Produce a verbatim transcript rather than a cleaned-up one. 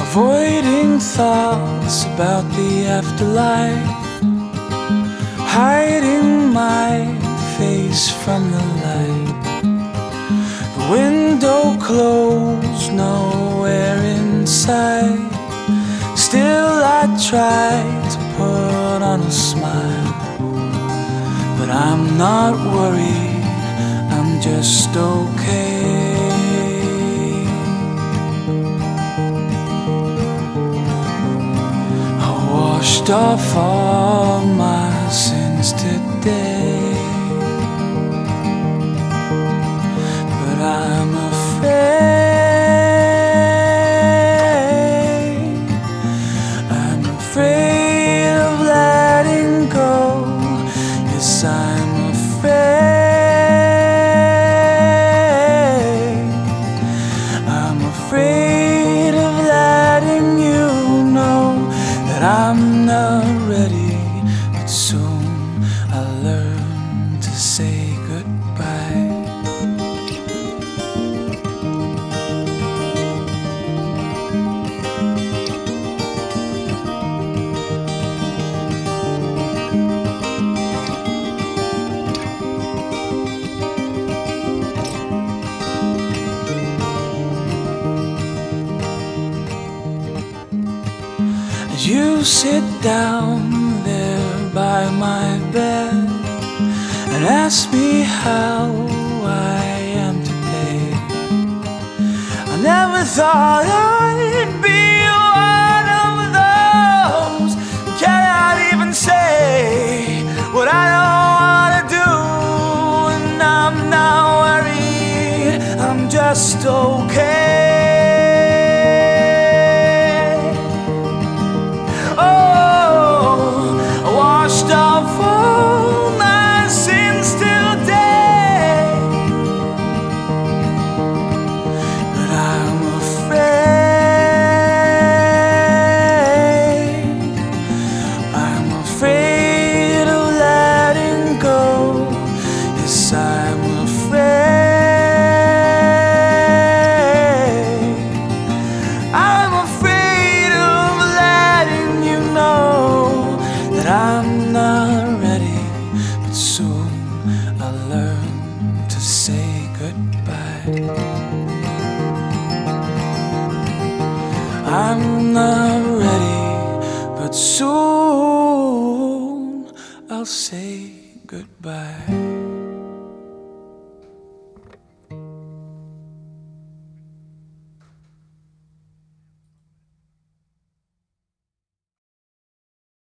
avoiding thoughts about the afterlife, hiding my face from the light. The window closed, nowhere inside. Still I try to put on a smile, but I'm not worried, I'm just okay. I washed off all my sins today, but I'm afraid, I'm afraid of letting go. Yes, I'm afraid, I'm afraid of letting you know that I'm not ready, but soon I'll learn to say goodbye. You sit down there by my bed and ask me how I am today. I never thought I'd be one of those who cannot even say what I don't wanna do. And I'm not worried, I'm just okay. I'm afraid, I'm afraid of letting you know that I'm not ready, but soon I'll learn to say goodbye. I'm not ready, but soon I'll say goodbye.